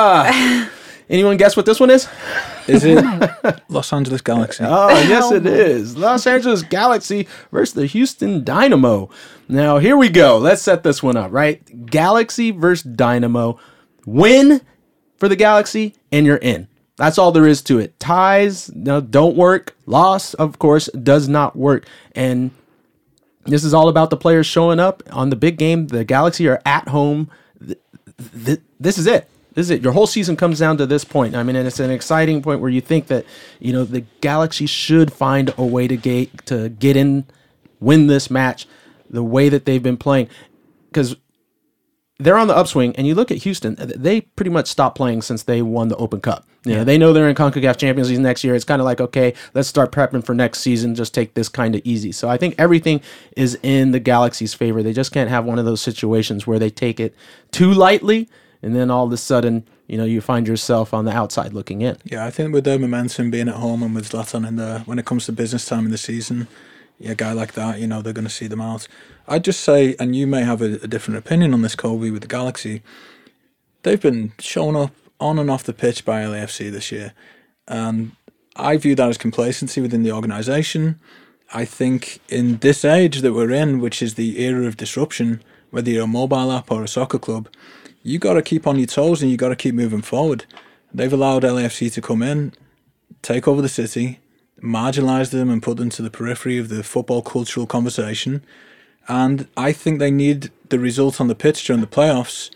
Anyone guess what this one is? Is it Los Angeles Galaxy? Oh, yes, it is. Los Angeles Galaxy versus the Houston Dynamo. Now, here we go. Let's set this one up, right? Galaxy versus Dynamo. Win for the Galaxy, and you're in. That's all there is to it. Ties don't work. Loss, of course, does not work. And this is all about the players showing up on the big game. The Galaxy are at home. This is it. Your whole season comes down to this point. I mean, and it's an exciting point where you think that, the Galaxy should find a way to get in, win this match the way that they've been playing. Because they're on the upswing, and you look at Houston, they pretty much stopped playing since they won the Open Cup. They know they're in CONCACAF Champions League next year. It's kind of like, okay, let's start prepping for next season. Just take this kind of easy. So I think everything is in the Galaxy's favor. They just can't have one of those situations where they take it too lightly, and then all of a sudden, you find yourself on the outside looking in. Yeah, I think with their momentum being at home and with Zlatan in there, when it comes to business time in the season, a guy like that, they're going to see them out. I'd just say, and you may have a different opinion on this, Colby, with the Galaxy, they've been shown up on and off the pitch by LAFC this year. And I view that as complacency within the organisation. I think in this age that we're in, which is the era of disruption, whether you're a mobile app or a soccer club, you got to keep on your toes and you got to keep moving forward. They've allowed LAFC to come in, take over the city, marginalise them and put them to the periphery of the football cultural conversation. And I think they need the result on the pitch during the playoffs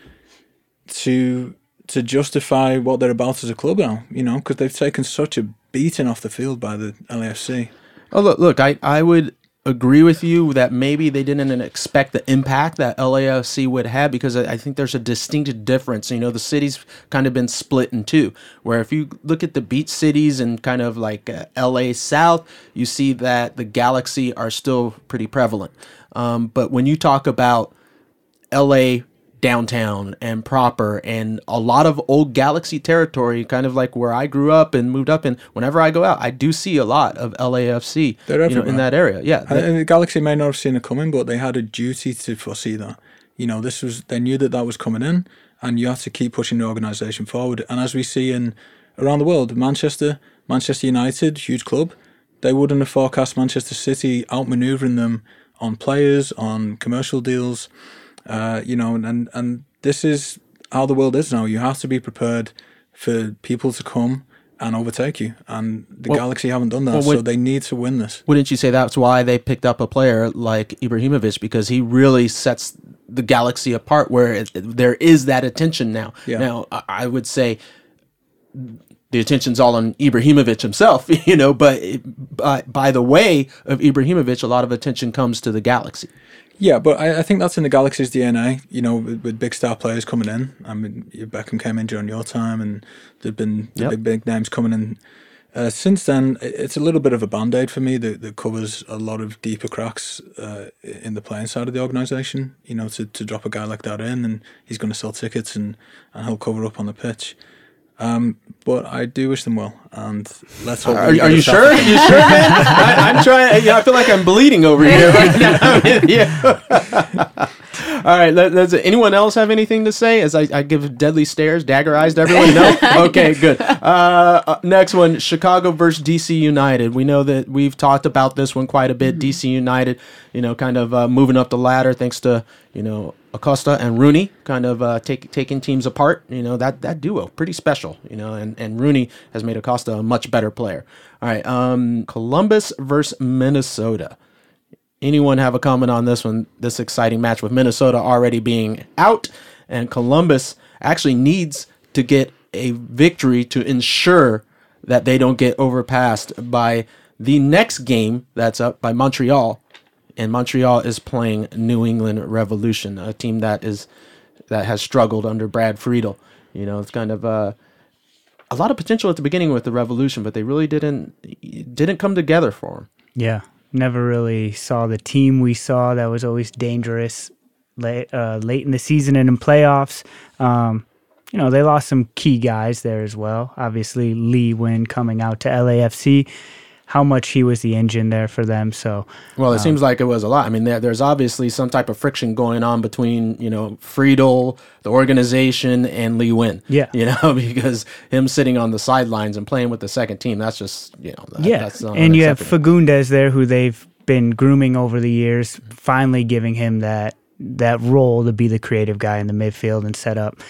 to justify what they're about as a club now, because they've taken such a beating off the field by the LAFC. Oh, look, I would agree with you that maybe they didn't expect the impact that LAFC would have, because I think there's a distinct difference. The city's kind of been split in two, where if you look at the beach cities and kind of like LA South, you see that the Galaxy are still pretty prevalent. But when you talk about LA downtown and proper and a lot of old Galaxy territory, kind of like where I grew up and moved up in, whenever I go out, I do see a lot of LAFC in that area. Yeah. And the Galaxy may not have seen it coming, but they had a duty to foresee that. They knew that was coming in, and you have to keep pushing the organisation forward. And as we see around the world, Manchester United, huge club, they wouldn't have forecast Manchester City outmanoeuvring them on players, on commercial deals. And this is how the world is now. You have to be prepared for people to come and overtake you. And the Galaxy haven't done that, so they need to win this. Wouldn't you say that's why they picked up a player like Ibrahimovic, because he really sets the Galaxy apart, where there is that attention now. Yeah. Now, I would say the attention's all on Ibrahimovic himself, but by the way of Ibrahimovic, a lot of attention comes to the Galaxy. Yeah, but I think that's in the Galaxy's DNA, with big star players coming in. I mean, Beckham came in during your time, and there've been big names coming in. Since then, it's a little bit of a Band-Aid for me that covers a lot of deeper cracks in the playing side of the organisation. To drop a guy like that in, and he's going to sell tickets and he'll cover up on the pitch. But I do wish them well, and let's hope. Are you sure? You sure, man? I'm trying. I feel like I'm bleeding over here right now. All right. Anyone else have anything to say? As I give deadly stares, dagger eyes to everyone. No. Okay. Good. Next one: Chicago versus DC United. We know that we've talked about this one quite a bit. Mm-hmm. DC United, kind of moving up the ladder thanks to Acosta and Rooney, kind of taking teams apart. That duo, pretty special. And Rooney has made Acosta a much better player. All right, Columbus versus Minnesota. Anyone have a comment on this one? This exciting match with Minnesota already being out, and Columbus actually needs to get a victory to ensure that they don't get overpassed by the next game that's up by Montreal and Montreal is playing New England Revolution, a team that has struggled under Brad Friedel. You know, it's kind of a lot of potential at the beginning with the Revolution, but they really didn't come together for them. Yeah, never really saw the team we saw that was always dangerous late in the season and in playoffs. You know, they lost some key guys there as well. Obviously, Lee Nguyen coming out to LAFC, how much he was the engine there for them. So, well, it seems like it was a lot. I mean, there's obviously some type of friction going on between, you know, Friedel, the organization, and Lee Nguyen. Yeah. You know, because him sitting on the sidelines and playing with the second team, that's just, you know, that's and you have Fagundes there, who they've been grooming over the years, finally giving him that role to be the creative guy in the midfield and set up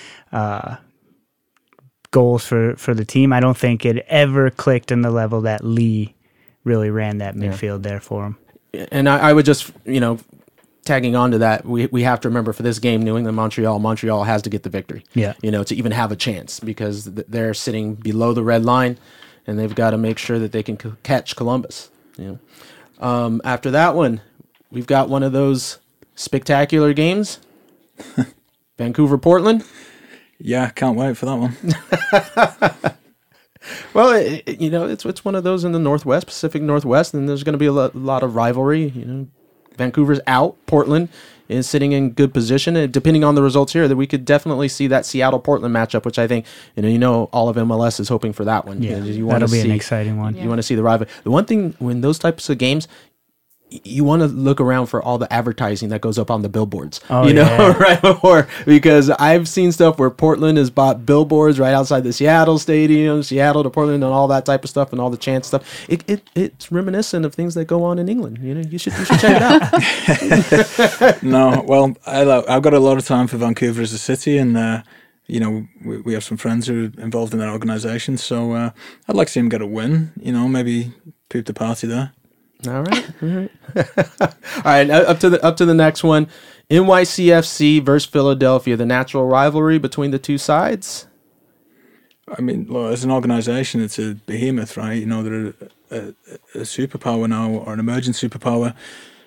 goals for the team. I don't think it ever clicked in the level that Lee really ran that midfield there for him. And I would just, you know, tagging on to that, we have to remember for this game, New England, Montreal has to get the victory. Yeah. You know, to even have a chance, because they're sitting below the red line, and they've got to make sure that they can catch Columbus. You know, after that one, we've got one of those spectacular games. Vancouver, Portland. Yeah, can't wait for that one. Well, you know, it's one of those in the Northwest, Pacific Northwest, and there's going to be a lot of rivalry. You know, Vancouver's out. Portland is sitting in good position. And depending on the results here, that we could definitely see that Seattle-Portland matchup, which I think, you know, all of MLS is hoping for that one. Yeah, you that'll be an exciting one. You want to see the rivalry. The one thing, when those types of games, you want to look around for all the advertising that goes up on the billboards, right before, because I've seen stuff where Portland has bought billboards right outside the Seattle stadium, Seattle to Portland, and all that type of stuff, and all the chant stuff. It's reminiscent of things that go on in England. You know, you should check it out. No, well, I've got a lot of time for Vancouver as a city, and you know, we have some friends who are involved in that organisation, so I'd like to see them get a win. You know, maybe poop the party there. All right. All right. Up to the next one. NYCFC versus Philadelphia. The natural rivalry between the two sides. I mean, look, as an organisation, it's a behemoth, right? You know, they're a superpower now, or an emerging superpower.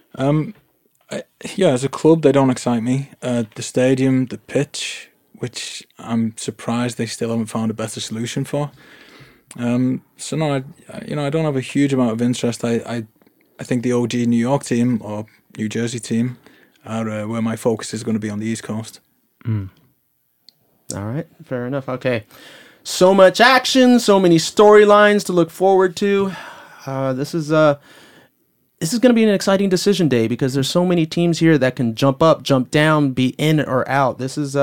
As a club, they don't excite me. The stadium, the pitch, which I'm surprised they still haven't found a better solution for. So no, I don't have a huge amount of interest. I think the OG New York team or New Jersey team are where my focus is going to be on the East Coast. All right, fair enough. Okay, so much action, so many storylines to look forward to. This is going to be an exciting decision day, because there's so many teams here that can jump up, jump down, be in or out. This is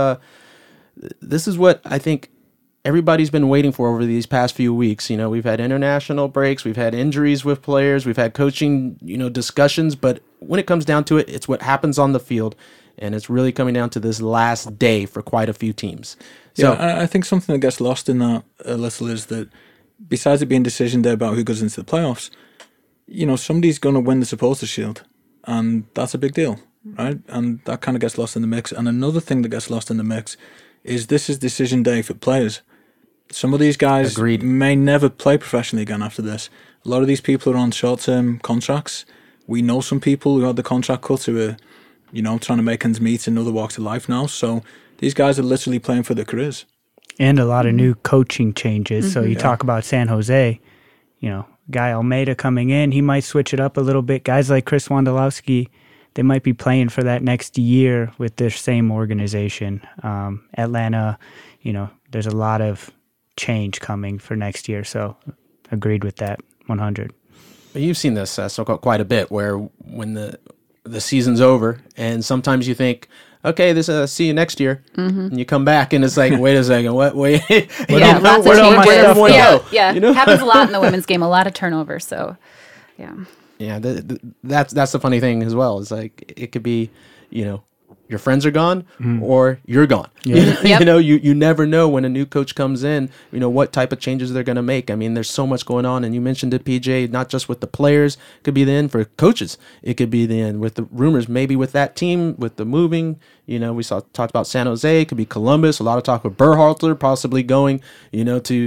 what I think everybody's been waiting for over these past few weeks. You know, we've had international breaks, we've had injuries with players, we've had coaching, discussions, but when it comes down to it, it's what happens on the field, and it's really coming down to this last day for quite a few teams. So yeah, I think something that gets lost in that a little is that besides it being decision day about who goes into the playoffs, somebody's going to win the Supporters' Shield, and that's a big deal, right? And that kind of gets lost in the mix. And another thing that gets lost in the mix is this is decision day for players. Some of these guys may never play professionally again after this. A lot of these people are on short-term contracts. We know some people who had the contract cut who are, trying to make ends meet in other walks of life now. So these guys are literally playing for their careers. And a lot of new coaching changes. So you talk about San Jose, Guy Almeida coming in, he might switch it up a little bit. Guys like Chris Wondolowski, they might be playing for that next year with their same organization. Atlanta, there's a lot of change coming for next year. So agreed with that 100. You've seen this quite a bit, where when the season's over, and sometimes you think, okay, see you next year, and you come back and it's like, wait a second, what? Wait, yeah, lots of changes. Yeah, go? Happens a lot in the women's game, a lot of turnover. So, yeah, that's the funny thing as well. It's like it could be, your friends are gone or you're gone. Yeah. You never know when a new coach comes in, what type of changes they're going to make. I mean, there's so much going on, and you mentioned it, PJ, not just with the players. It could be the end for coaches. It could be the end with the rumors, maybe with that team, with the moving. We talked about San Jose. It could be Columbus. A lot of talk with Berhalter possibly going, to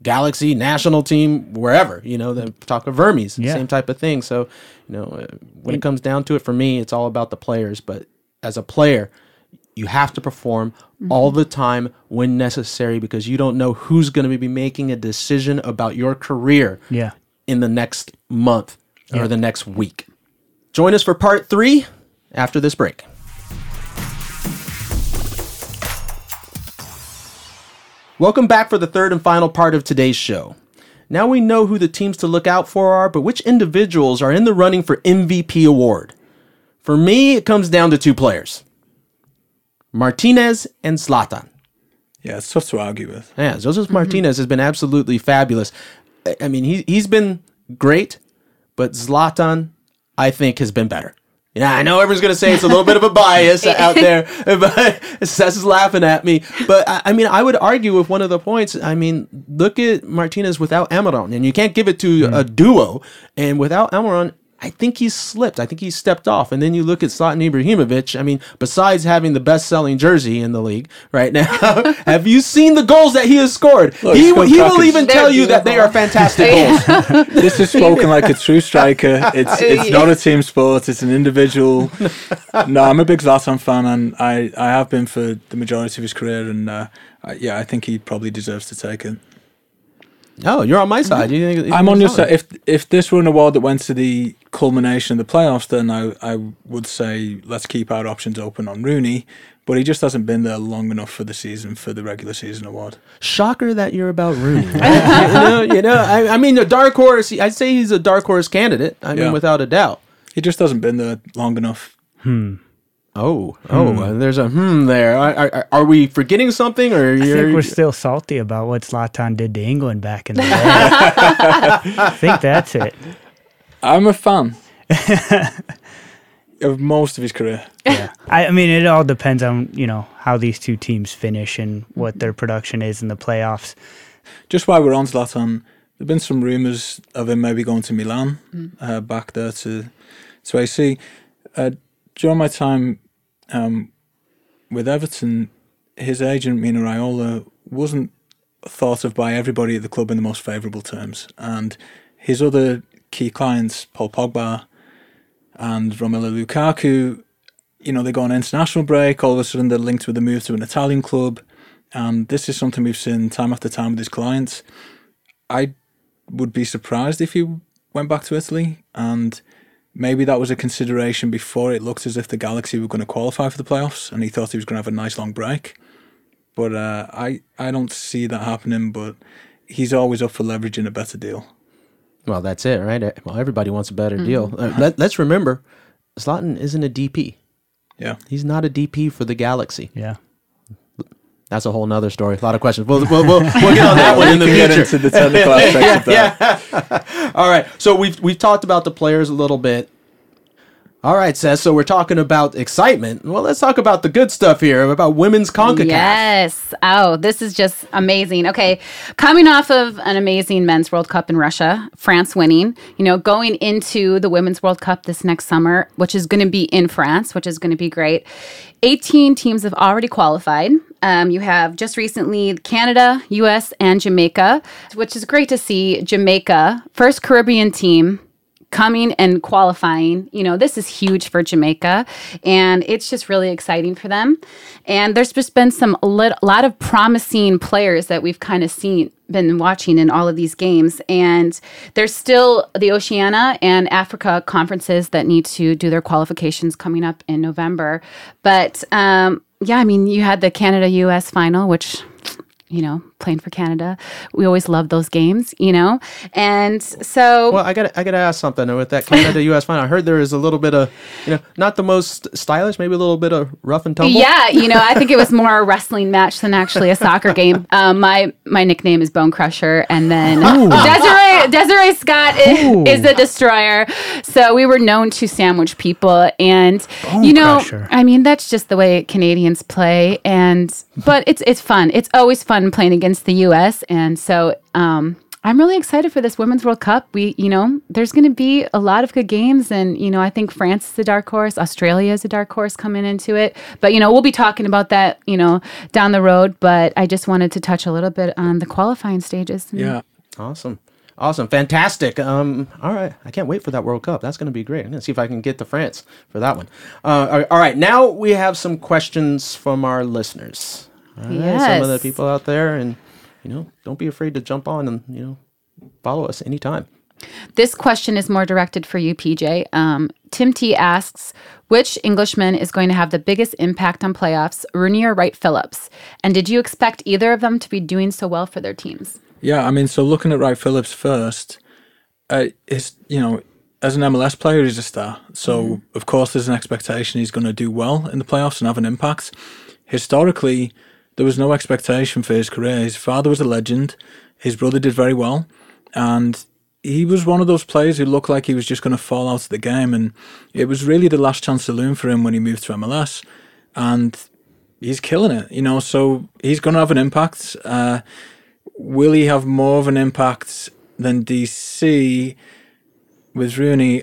Galaxy, national team, wherever, the talk of Vermes, same type of thing. So, when it comes down to it, for me, it's all about the players. But as a player, you have to perform all the time when necessary, because you don't know who's going to be making a decision about your career in the next month or the next week. Join us for part 3 after this break. Welcome back for the third and final part of today's show. Now we know who the teams to look out for are, but which individuals are in the running for MVP award? For me, it comes down to 2 players. Martinez and Zlatan. Yeah, it's tough to argue with. Yeah, Joseph Martinez has been absolutely fabulous. I mean, he's been great, but Zlatan, I think, has been better. I know everyone's going to say it's a little bit of a bias out there, but Sess is laughing at me. But, I mean, I would argue with one of the points. I mean, look at Martinez without Almiron, and you can't give it to a duo. And without Almiron, I think he's slipped. I think he's stepped off. And then you look at Zlatan Ibrahimovic. I mean, besides having the best-selling jersey in the league right now, have you seen the goals that he has scored? Look, he will even tell you that they are fantastic goals. This is spoken like a true striker. It's not a team sport. It's an individual. No, I'm a big Zlatan fan, and I have been for the majority of his career. And I think he probably deserves to take it. Oh, you're on my side. You think I'm on your side. If this were an award that went to the culmination of the playoffs, then I would say let's keep our options open on Rooney. But he just hasn't been there long enough for the season, for the regular season award. Shocker that you're about Rooney. I mean, a dark horse. I'd say he's a dark horse candidate. I mean, without a doubt. He just hasn't been there long enough. There's a there. Are we forgetting something, or I think we're still salty about what Zlatan did to England back in the day. I think that's it. I'm a fan of most of his career. Yeah, I mean, it all depends on how these two teams finish and what their production is in the playoffs. Just while we're on Zlatan, there've been some rumours of him maybe going to Milan, back there to AC. During my time with Everton, his agent, Mino Raiola, wasn't thought of by everybody at the club in the most favourable terms. And his other key clients, Paul Pogba and Romelu Lukaku, they go on international break, all of a sudden they're linked with a move to an Italian club. And this is something we've seen time after time with his clients. I would be surprised if he went back to Italy, and maybe that was a consideration before it looked as if the Galaxy were going to qualify for the playoffs, and he thought he was going to have a nice long break. But I don't see that happening, but he's always up for leveraging a better deal. Well, that's it, right? Well, everybody wants a better deal. Let's remember, Zlatan isn't a DP. Yeah. He's not a DP for the Galaxy. Yeah. That's a whole nother story. A lot of questions. We'll get on that one in the future. Get into the technical aspects of that. Yeah. All right. So we've talked about the players a little bit. All right, Seth. So we're talking about excitement. Well, let's talk about the good stuff here, about women's CONCACAF. Yes. Oh, this is just amazing. Okay. Coming off of an amazing men's World Cup in Russia, France winning, going into the Women's World Cup this next summer, which is going to be in France, which is going to be great. 18 teams have already qualified. You have just recently Canada, U.S., and Jamaica, which is great to see. Jamaica, first Caribbean team coming and qualifying. This is huge for Jamaica, and it's just really exciting for them. And there's just been a lot of promising players that we've kind of been watching in all of these games. And there's still the Oceania and Africa conferences that need to do their qualifications coming up in November. But you had the Canada-U.S. final, which, playing for Canada, we always love those games, and so. Well, I gotta ask something with that Canada-U.S. final. I heard there is a little bit of, not the most stylish, maybe a little bit of rough and tumble. Yeah, I think it was more a wrestling match than actually a soccer game. My nickname is Bone Crusher, and then Desiree Scott is the Destroyer. So we were known to sandwich people, and Bone Crusher. I mean, that's just the way Canadians play, but it's fun. It's always fun playing against the U.S., and so I'm really excited for this Women's World Cup. There's going to be a lot of good games. And, I think France is a dark horse. Australia is a dark horse coming into it. But, we'll be talking about that, down the road. But I just wanted to touch a little bit on the qualifying stages. Yeah. Awesome. Fantastic. All right. I can't wait for that World Cup. That's going to be great. I'm going to see if I can get to France for that one. All right. Now we have some questions from our listeners. All right. Yes. Some of the people out there. And, don't be afraid to jump on and, follow us anytime. This question is more directed for you, PJ. Tim T asks, which Englishman is going to have the biggest impact on playoffs, Rooney or Wright Phillips? And did you expect either of them to be doing so well for their teams? Yeah, I mean, so looking at Wright Phillips first, as an MLS player, he's a star. So, of course, there's an expectation he's going to do well in the playoffs and have an impact. Historically, there was no expectation for his career. His father was a legend. His brother did very well. And he was one of those players who looked like he was just going to fall out of the game. And it was really the last chance saloon for him when he moved to MLS. And he's killing it, so he's going to have an impact. Will he have more of an impact than DC with Rooney?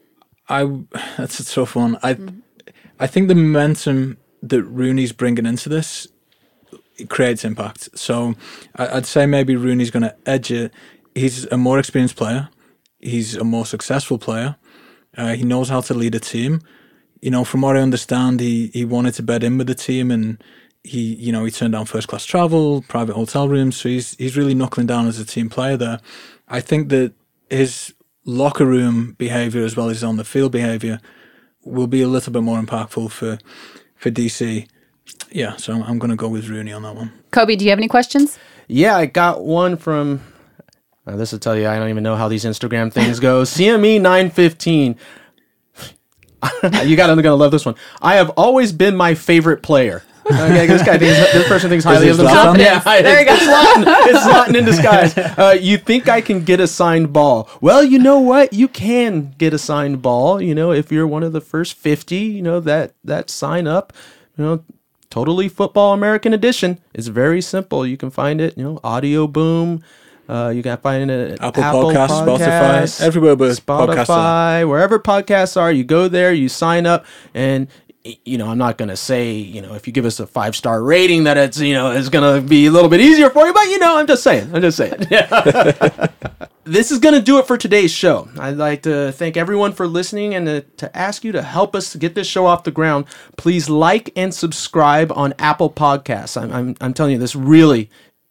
That's a tough one. I think the momentum that Rooney's bringing into this, it creates impact. So I'd say maybe Rooney's going to edge it. He's a more experienced player. He's a more successful player. He knows how to lead a team. From what I understand, he wanted to bed in with the team, and he turned down first class travel, private hotel rooms. So he's really knuckling down as a team player there. I think that his locker room behavior as well as on the field behavior will be a little bit more impactful for DC. Yeah, so I'm going to go with Rooney on that one. Kobe, do you have any questions? Yeah, I got one from, this will tell you, I don't even know how these Instagram things go. CME915. You got to love this one. I have always been my favorite player. Okay, this person thinks highly of themselves. Yeah, there you go. It's Latin in disguise. You think I can get a signed ball? Well, you know what? You can get a signed ball. If you're one of the first 50, that sign up. Totally Football American Edition. It's very simple. You can find it. Audio Boom. You can find it at Apple Podcasts, Spotify, everywhere but Spotify, wherever podcasts are. You go there, you sign up, and I'm not going to say, if you give us a 5-star rating that it's, is going to be a little bit easier for you, but I'm just saying. Yeah. This is going to do it for today's show. I'd like to thank everyone for listening and to ask you to help us get this show off the ground. Please like and subscribe on Apple Podcasts. I'm telling you, this really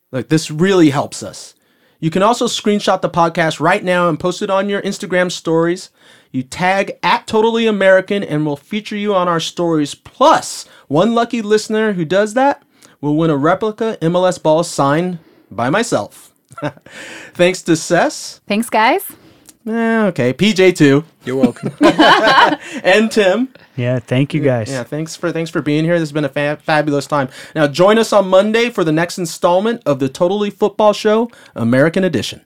helps us. You can also screenshot the podcast right now and post it on your Instagram stories. You tag @TotallyAmerican and we'll feature you on our stories. Plus, one lucky listener who does that will win a replica MLS ball signed by myself. Thanks to Cess. Thanks, guys. Okay, PJ too. You're welcome. And Tim. Yeah, thank you guys. Yeah, thanks for being here. This has been a fabulous time. Now join us on Monday for the next installment of the Totally Football Show, American Edition.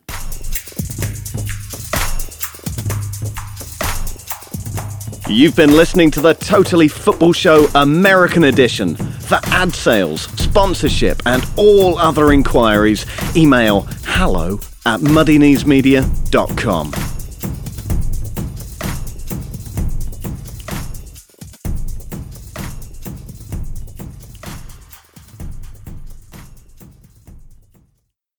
You've been listening to the Totally Football Show American Edition. For ad sales, sponsorship, and all other inquiries, email hello@muddykneesmedia.com.